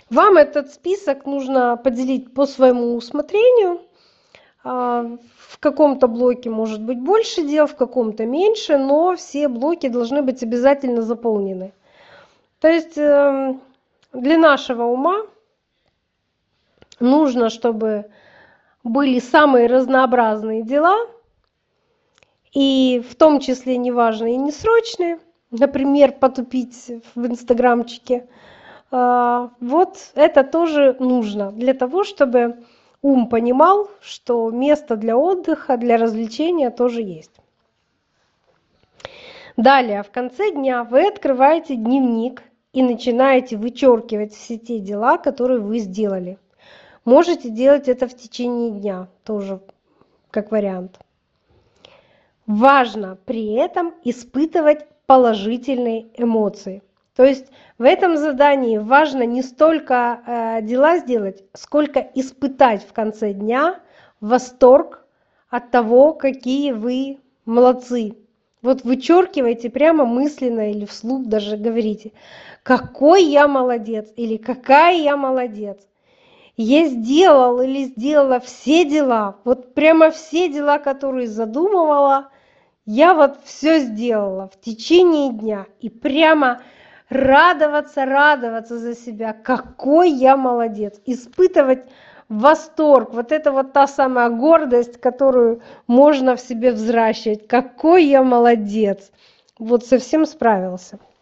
Вам этот список нужно поделить по своему усмотрению. В каком-то блоке может быть больше дел, в каком-то меньше, но все блоки должны быть обязательно заполнены. То есть для нашего ума нужно, чтобы были самые разнообразные дела, и в том числе неважные и несрочные, например, потупить в инстаграмчике. Вот это тоже нужно для того, чтобы ум понимал, что место для отдыха, для развлечения тоже есть. Далее, в конце дня вы открываете дневник и начинаете вычеркивать все те дела, которые вы сделали. Можете делать это в течение дня, тоже как вариант. Важно при этом испытывать положительные эмоции. То есть в этом задании важно не столько дела сделать, сколько испытать в конце дня восторг от того, какие вы молодцы. Вот вычеркивайте прямо мысленно или вслух даже говорите, какой я молодец или какая я молодец. Я сделал или сделала все дела, вот прямо все дела, которые задумывала, я вот все сделала в течение дня. И прямо радоваться за себя, какой я молодец. Испытывать восторг, вот это вот та самая гордость, которую можно в себе взращивать. Какой я молодец. Вот совсем справился.